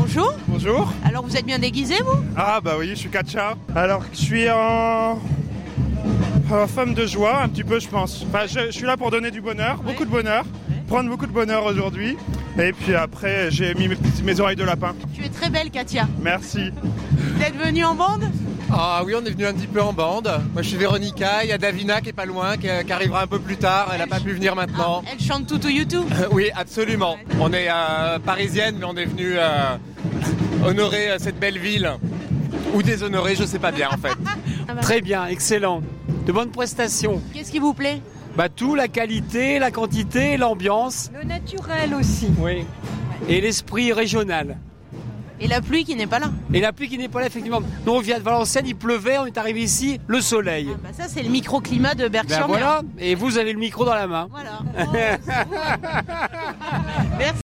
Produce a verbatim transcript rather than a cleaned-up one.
Bonjour. Bonjour. Alors vous êtes bien déguisé vous? Ah bah oui, je suis Katja. Alors je suis en... en femme de joie un petit peu je pense. Enfin je, je suis là pour donner du bonheur, Ouais. beaucoup de bonheur. Ouais. Prendre beaucoup de bonheur aujourd'hui. Et puis après j'ai mis mes, petits- mes oreilles de lapin. Tu es très belle Katia. Merci. Vous êtes venue en bande? Ah oui, on est venu un petit peu en bande. Moi je suis Véronica, il y a Davina qui est pas loin, qui, qui arrivera un peu plus tard, elle n'a pas pu venir maintenant. Ah, elle chante tout au YouTube. Euh, oui, absolument. On est euh, parisienne, mais on est venu euh, honorer euh, cette belle ville. Ou déshonorer, je sais pas bien en fait. Très bien, excellent. De bonnes prestations. Qu'est-ce qui vous plaît? Bah tout, la qualité, la quantité, l'ambiance. Le naturel aussi. Oui. Et l'esprit régional. Et la pluie qui n'est pas là. Et la pluie qui n'est pas là, effectivement. Nous, on vient de Valenciennes, il pleuvait, on est arrivé ici, le soleil. Ah, bah ça c'est le microclimat de Ben Berck-sur-Mer. voilà, et vous avez le micro dans la main. Voilà. Oh, c'est beau. Merci.